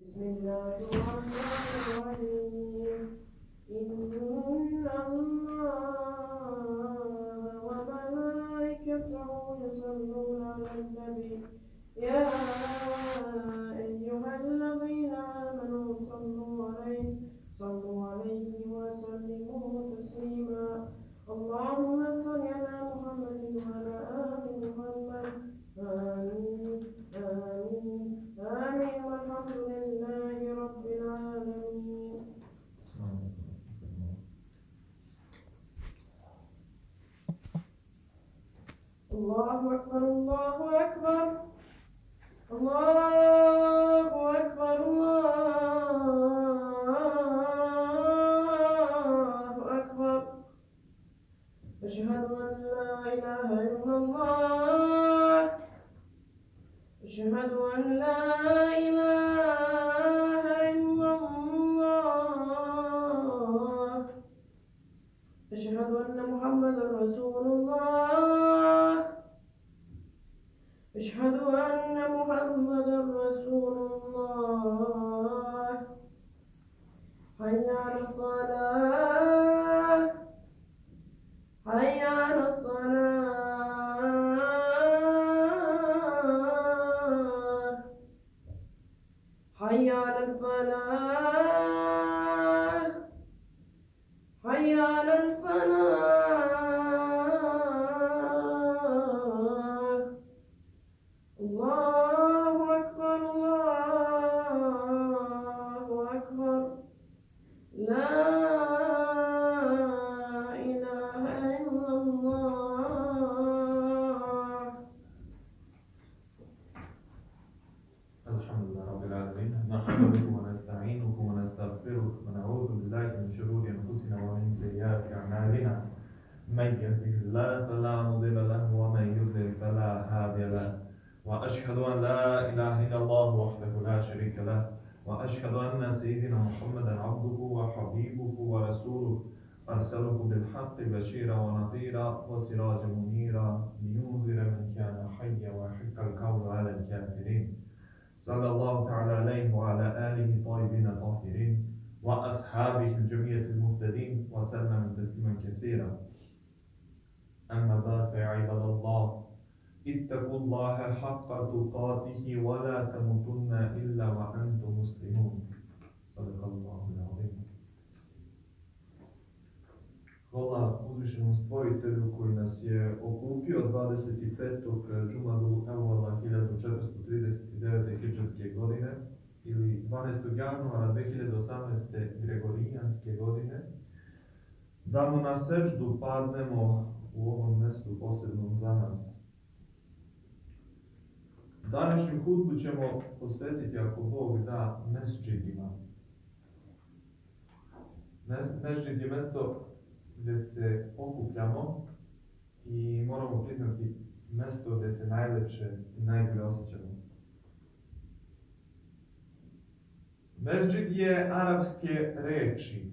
بسم الله الرحمن الرحيم إن الله وملائكته يصلون على النبي يا أيها الذين آمنوا صلوا عليه وسلموا تسليما اللهم صل على محمد وعلى آل محمد آمين آمين آمين والحمد لله رب العالمين. الله أكبر الله أكبر الله أكبر الله أكبر أشهد أن لا إله إلا الله أشهد أن لا إله إلا الله أشهد أن محمدا رسول الله أشهد أن محمدا رسول الله حي على الصلاة حي على الصلاة حي على الفلاح حي على الفلاح. الله أكبر الله أكبر لا إله إلا الله. الحمد لله رب العالمين نحمده ونستعينه ونستغفره ونعوذ بالله من شرور أنفسنا ومن سيئات أعمالنا من يهده الله فلا مضل له ومن يضلل فلا هادي له وأشهد أن لا إله إلا الله وحده لا شريك له وأشهد أن سيدنا محمدا عبده وحبيبه ورسوله أرسله بالحق بشيرا ونذيرا وسراجا منيرا لينذر من كان حيا ويحق القول على الكافرين صلى الله تعالى عليه وعلى آله الطيبين الطاهرين وأصحابه الجميع المهتدين وسلم تسليما كثيرا. أما بعد فيا عباد الله اتقوا الله حق تقاته ولا تموتن إلا وأنتم مسلمون. صدق الله العظيم. Hvala uzvišenom stvoritelju koji nas je okupio 25. džumadu Evala 1439. hidžetske godine ili 12. januara 2018. gregorijanske godine, da mu na seždu padnemo u ovom mjestu posebnom za nas. Današnju hudbu ćemo posvetiti, ako Bog da, mesdžidima. Mesdžid je mjesto gdje se okupljamo i moramo priznati mjesto gdje se najlepše i najbolje osjećamo. Mesdžid je arapske reči.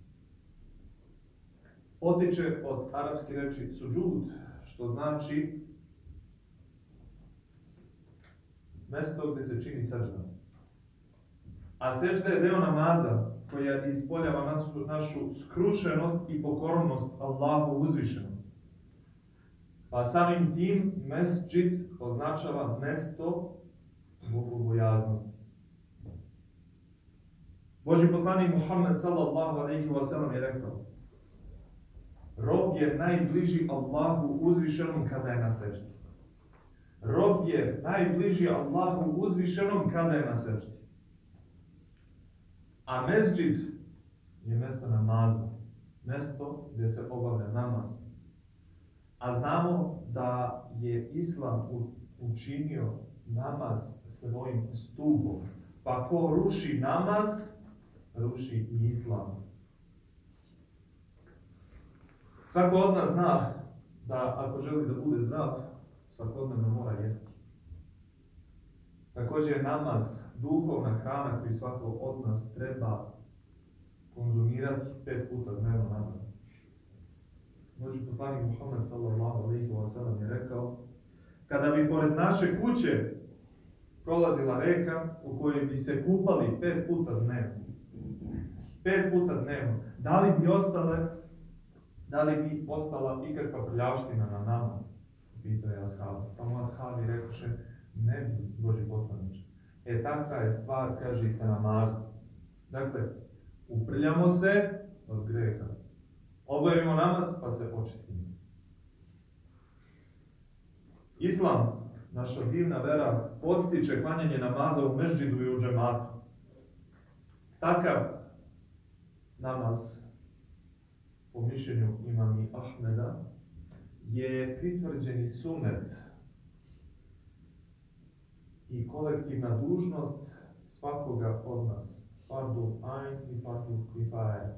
Potiče od arapske reči suđud, što znači mjesto gdje se čini sežda. A sežda je deo namaza koja ispoljava našu skrušenost i pokornost Allahu uzvišenom. Pa samim tim mesdžid označava mjesto bogobojaznosti. Božji poslanik Muhammed sallallahu alejhi ve sellem je rekao: rob je najbliži Allahu uzvišenom kada je na seždi. Rob je najbliži Allahu uzvišenom kada je na seždi. A mesdžid je mjesto namaza, mjesto gdje se obavlja namaz. A znamo da je Islam učinio namaz svojim stubom. Pa ko ruši namaz, ruši i Islam. Svako od nas zna da ako želi da bude zdrav, svakodnevno mora jesti. Također je namaz duhovna hrana koju svako od nas treba konzumirati 5 puta dnevno namaz. Božji poslanik Muhammed sallallahu alejhi ve sellem je rekao: kada bi pored naše kuće prolazila reka u kojoj bi se kupali 5 puta dnevno. 5 puta dnevno. Da li bi ostala ikakva prljavština na nama? Pitao je ashabi. Pa mu ashabi rekoše, ne bi, Božji poslaniče. Takva je stvar, kaže i sa namazom. Dakle, uprljamo se od greha. Obavimo namaz, pa se očistimo. Islam, naša divna vera, podstiče klanjanje namaza u mešdžidu i u džematu. Takav namaz, po mišljenju imami Ahmeda, je pritvrđeni sunnet i kolektivna dužnost svakoga od nas. Fardu ajn i fardu kifaje.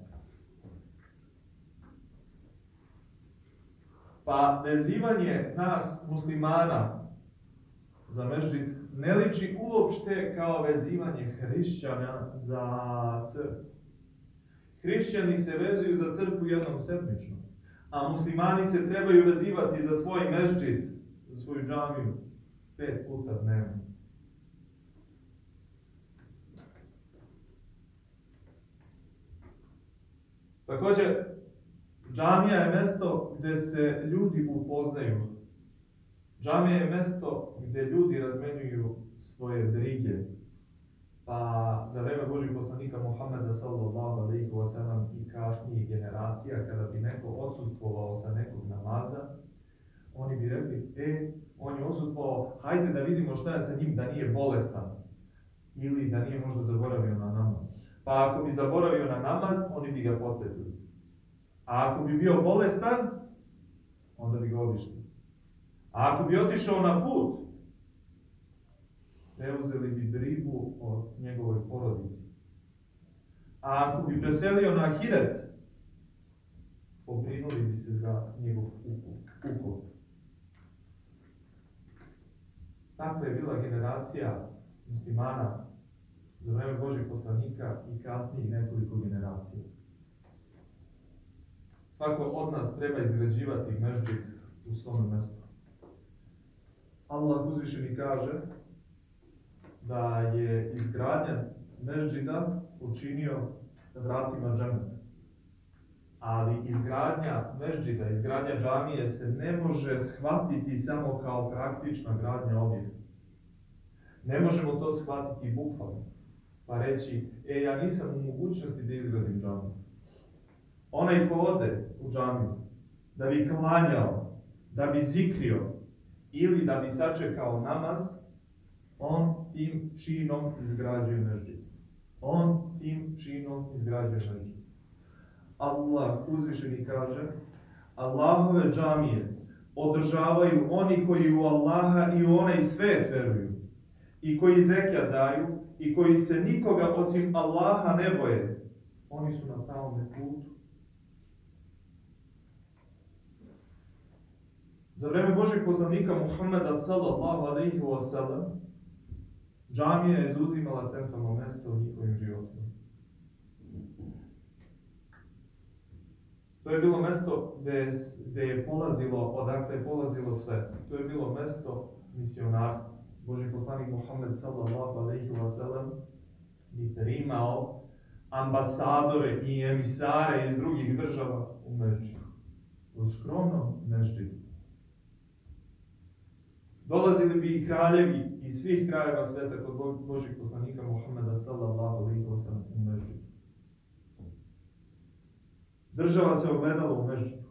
Pa vezivanje nas, muslimana, za mešdžid ne liči uopšte kao vezivanje hrišćana za crkvu. Hrišćani se vezuju za crkvu jednom sedmično, a muslimani se trebaju vezivati za svoj mešdžid, za svoju džamiju, 5 puta dnevno. Također, džamija je mjesto gdje se ljudi upoznaju. Džamija je mjesto gdje ljudi razmenjuju svoje brige. Pa za vreme Božjeg poslanika Muhammeda sallallahu alejhi ve sellem i kasnijih generacija, kada bi neko odsustvovao sa nekog namaza, oni bi rekli, on je odsustvovao, hajde da vidimo šta je sa njim, da nije bolestan. Ili da nije možda zaboravio na namaz. Pa ako bi zaboravio na namaz, oni bi ga podsjetili. A ako bi bio bolestan, onda bi ga obišli. A ako bi otišao na put, preuzeli bi brigu o njegovoj porodici. A ako bi preselio na ahiret, pobrinuli bi se za njegov ukop. Takva je bila generacija muslimana za vreme Božjeg poslanika i kasnijih nekoliko generacija. Svako od nas treba izgrađivati mešdžid u svom mjestu. Allah uzvišeni kaže da je izgradnja mešdžida učinio vratima dženeta. Ali izgradnja mešdžida, izgradnja džamije se ne može shvatiti samo kao praktična gradnja objekta. Ne možemo to shvatiti bukvalno. Pa reći, ja nisam u mogućnosti da izgradim džamiju. Onaj ko ode u džamiju da bi klanjao, da bi zikrio ili da bi sačekao namaz, on tim činom izgrađuje mešdžid. On tim činom izgrađuje mešdžid. Allah uzvišeni kaže, Allahove džamije održavaju oni koji u Allaha i u onaj svet veruju, i koji zekijat daju, i koji se nikoga osim Allaha ne boje. Oni su na pravom putu. Za vreme Božeg poslanika Muhammeda sallallahu alejhi ve sellem, džamija je zauzimala centralno mjesto u njihovim životima. To je bilo mjesto gdje je polazilo, odakle je polazilo sve. To je bilo mjesto misionarstva. Božji poslanik Muhammed sallallahu alejhi ve sellem bi primao ambasadore i emisare iz drugih država u mešdžidu. U skromnom mešdžidu. Dolazili bi i kraljevi iz svih krajeva sveta kod Božjeg poslanika Muhammeda sallallahu alejhi ve sellem u mešdžidu. Država se ogledala u mešdžidu.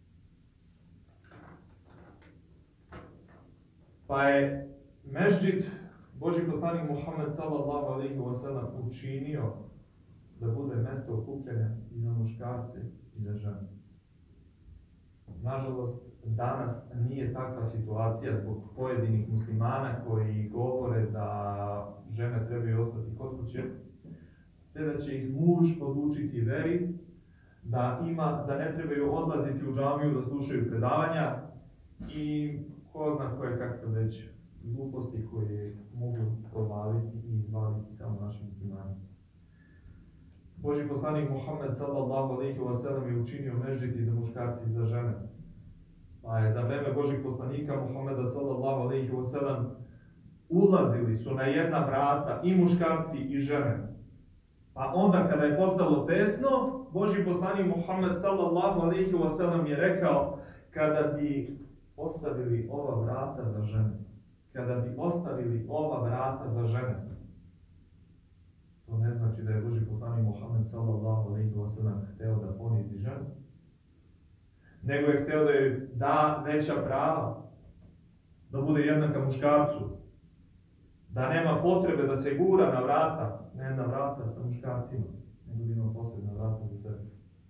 Pa je mešdžid Božji poslanik Muhammed sallallahu alejhi ve sellem učinio da bude mjesto okupljanja i za muškarce i za žene. Nažalost, danas nije takva situacija zbog pojedinih muslimana koji govore da žene trebaju ostati kod kuće, te da će ih muž podučiti veri, da ne trebaju odlaziti u džamiju da slušaju predavanja i ko zna koje kakve već gluposti koje mogu provaliti i izvaliti samo našim muslimanima. Božji poslanik Muhammed sallallahu alejhi ve sellem je učinio mešdžid i za muškarci i za žene. Pa je za vreme Božjeg poslanika Muhammeda sallallahu alejhi ve sellem ulazili su na jedna vrata i muškarci i žene. A onda kada je postalo tesno, Božji poslanik Muhammed sallallahu alejhi ve sellem je rekao, kada bi ostavili ova vrata za žene, kada bi ostavili ova vrata za žene, to ne znači da je Božji poslanik Muhammed sallallahu alejhi ve sellem hteo da ponizi ženu, nego je hteo da joj da veća prava, da bude jednaka muškarcu, da nema potrebe da se gura na vrata, ne na vrata sa muškarcima, nego da ima posebna vrata za sebe.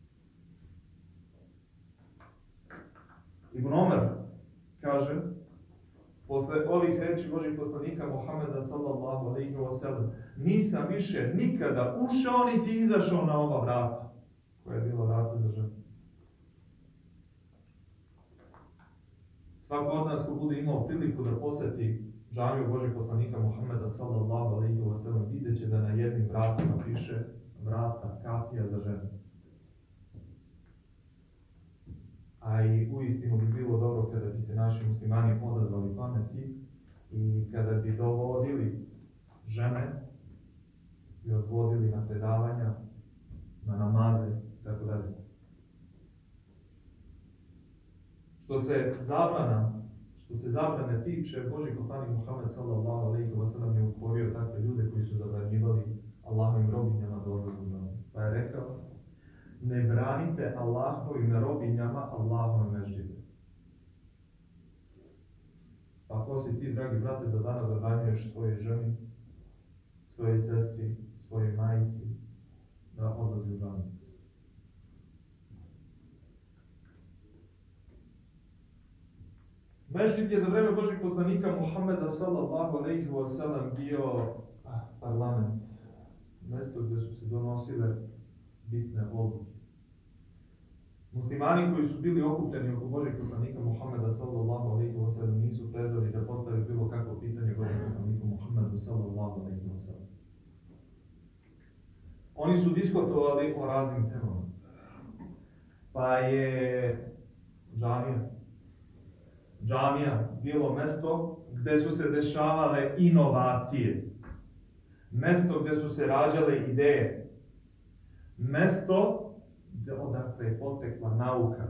Ibn Omer kaže, posle ovih reči Božih poslanika Muhammeda sallallahu alejhi ve sellem, nisam više nikada ušao niti izašao na ova vrata, koja je bila vrata za ženu. Svako od nas ko bude imao priliku da poseti džamiju Božih poslanika Muhammeda sallallahu alejhi ve sellem, vidjet će da na jednim vratima piše vrata kapija za žene. A i uistinu bi bilo dobro kada bi se naši muslimani odazvali pameti i kada bi dovodili žene i odvodili na predavanja, na namaze itd. Što se zabrane tiče, Božji poslanik Muhammed sallallahu alejhi ve sellem je ukorio takve ljude koji su zabranjivali Allahovim robinjama da odlaze u džamiju. Pa je rekao, ne branite Allahovim robinjama Allahove mešđide. Pa ko si ti, dragi brate, da danas zabranjuješ svojoj ženi, svojoj sestri, svojoj majici da odlazi u džamiju? Mešđid je za vreme Božjeg poslanika Muhammeda sallallahu alejhi ve sellem bio parlament, mjesto gdje su se donosile bitne odluke. Muslimani koji su bili okupljeni oko Božjeg poslanika Muhammeda sallallahu alejhi ve sellem nisu prezali da postave bilo kakvo pitanje Božjem poslaniku Muhammedu sallallahu alejhi ve sellem. Oni su diskutovali o raznim temama. Pa je džamija bilo mesto gdje su se dešavale inovacije, mesto gdje su se rađale ideje, mesto odakle je potekla nauka,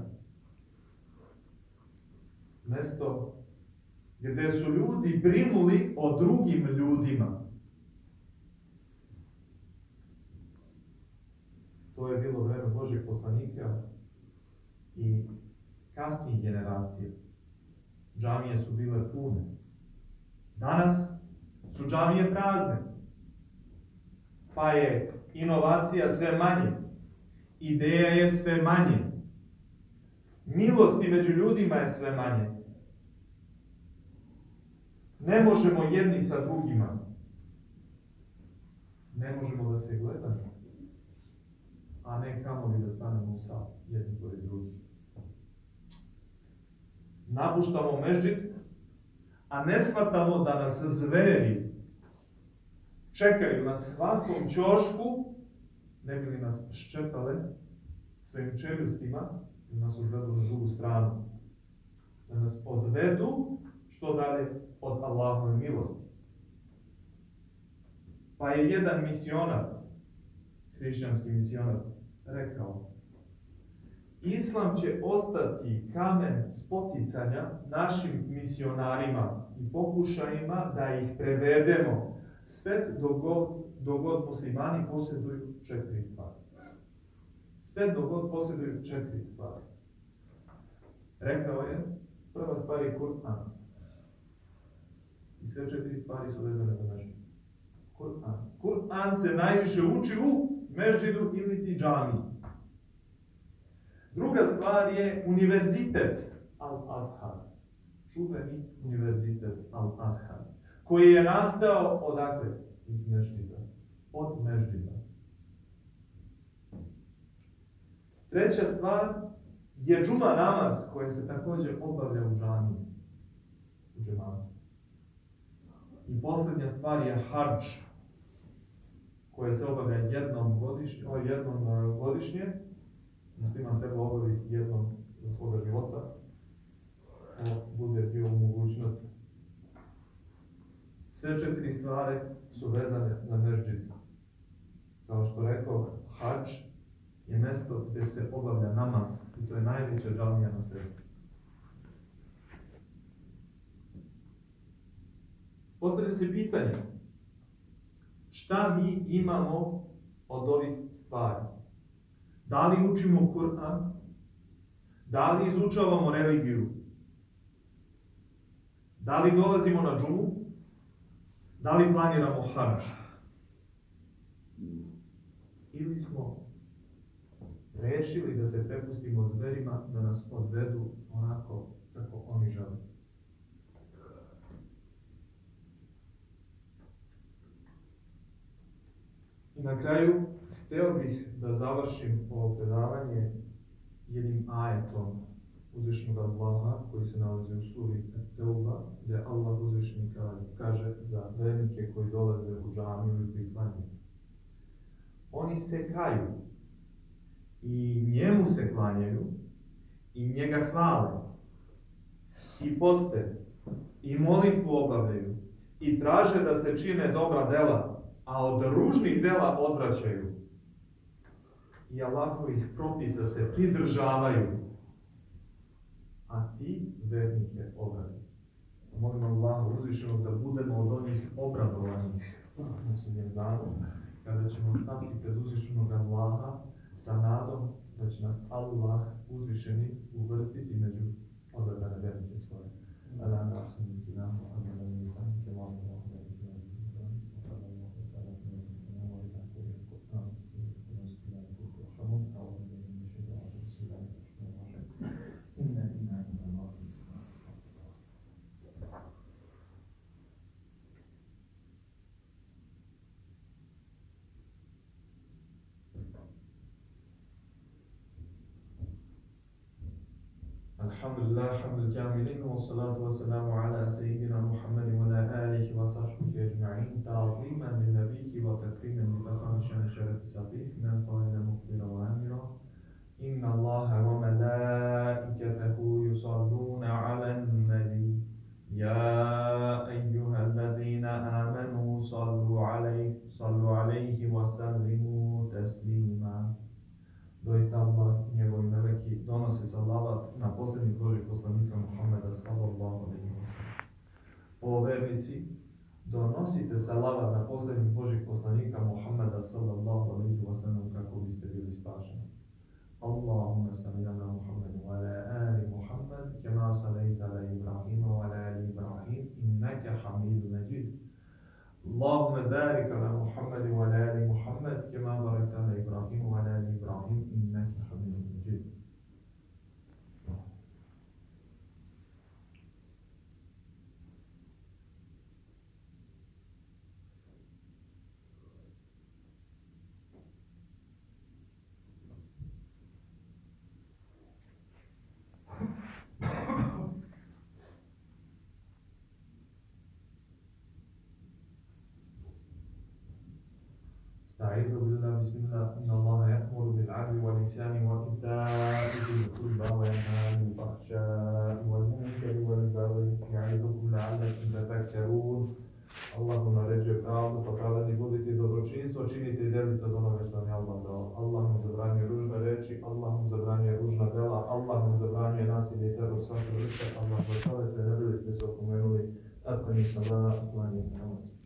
mesto gdje su ljudi brinuli o drugim ljudima. To je bilo vreme Božjeg poslanika i kasnijih generacija. Džamije su bile pune. Danas su džamije prazne. Pa je inovacija sve manje. Ideja je sve manje. Milosti među ljudima je sve manje. Ne možemo jedni sa drugima. Ne možemo da se gledamo. A ne kamoli da stanemo u saf jedni pored drugih. Napuštamo mešđid, a ne shvatamo da nas zveri čekaju na svakom ćošku, ne bi li nas ščepale svojim čeljustima i nas odvedu na drugu stranu. Da nas odvedu što dalje od Allahove milosti. Pa je jedan misionar, hrišćanski misionar, rekao: Islam će ostati kamen spoticanja našim misionarima i pokušajima da ih prevedemo sve dok god muslimani posjeduju 4 stvari. Sve dok god posjeduju 4 stvari. Rekao je, prva stvar je Kur'an. I sve 4 stvari su vezane za mešđid. Kur'an se najviše uči u mešđidu ili ti džamiji. Druga stvar je univerzitet Al-Azhar. Čuveni univerzitet Al-Azhar. Koji je nastao odakle? Iz mešđida. Od mešđida. Treća stvar je džuma namaz koji se također obavlja u džamiji. U džematu. I posljednja stvar je hadž koje se obavlja jednom godišnje. Musliman treba obaviti jednom za svoga života, bude bio u mogućnosti. Sve 4 stvari su vezane za mesdžid. Kao što rekao, hadž je mjesto gdje se obavlja namaz i to je najveća džamija na svijetu. Postavlja se pitanje, šta mi imamo od ovih stvari? Da li učimo Kur'an? Da li izučavamo religiju? Da li dolazimo na džumu? Da li planiramo hadž? Ili smo rešili da se prepustimo zverima da nas odvedu onako kako oni žele? I na kraju, hteo bih da završim ovo predavanje jednim ajetom uzvišenog Allaha koji se nalazi u suri At-Tauba, gdje Allah uzvišeni kaže za vernike koji dolaze u džamiju i koji klanjaju. Oni se kaju i njemu se klanjaju i njega hvale i poste i molitvu obavljaju i traže da se čine dobra dela, a od ružnih dela odvraćaju. I Allahovih propisa se pridržavaju, a ti vernike obradi. Molim Allah uzvišenog da budemo od onih obradovanih na sudnjem danu, kada ćemo stati pred uzvišenog Allaha sa nadom da će nas Allah uzvišeni uvrstiti među odabrane vernike svoje. Alhamdulillah, hamdul kamilin, wa salatu wa salamu ala sayyidina Muhammadin wa ala alihi wa sahbihi ajma'in, ta'ziman min nabihi wa takriman li tafami shani sharati safih, man qawina mukhbira wa amira. Inna Allaha wa malaikatahu yusalluna ala nabi. Ya ayyuhallazina amanu sallu alayhi wa sallimu taslima. Doista Allah i njegovi meleki donose salavat na posljednjeg Božjeg poslanika Muhammeda sallallahu alejhi ve sellem. O vernici, donosite salavat na posljednjeg Božjeg poslanika Muhammeda sallallahu alejhi ve sellem kako biste bili spašeni. Allahumma salli ala Muhammad wa ala ali Muhammad kama sallaita ala Ibrahim wa ala ali Ibrahim innaka Hamidun Majid. اللهم بارك على محمد وعلى آل محمد كما باركت على إبراهيم وعلى آل إبراهيم إنك حميد مجيد. استعيذ بالله بسم الله إن الله يأمر بالعدل والإحسان وإيتاء ذي القربى وينهى عن الفحشاء والمنكر والبغي يعظكم لعلكم تذكرون. Allah mu naređuje pravdu, pa pravedni budite dobročinstvo, činite i delite od onoga što vam je Allah dao. Allah mu zabranjuje ružne reči, Allah mu zabranjuje ružna dela, Allah mu zabranjuje nasilje i teror svake vrste, Allah vas savjetuje, ne bili ste se opomenuli, ako nisam da klanjate namaz.